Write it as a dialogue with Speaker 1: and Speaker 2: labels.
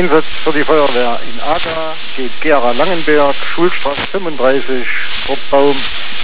Speaker 1: Einsatz für die Feuerwehr in Aga geht Gera Langenberg, Schulstraße 35, Ortbaum